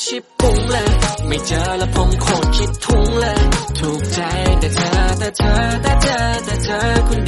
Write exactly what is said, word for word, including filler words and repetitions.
ชิบปุ้งเลยไม่เจอแล้วผมโคตรคิดทุ้งเลยถูกใจแต่เธอแต่เธอแต่เธอแต่เธอคน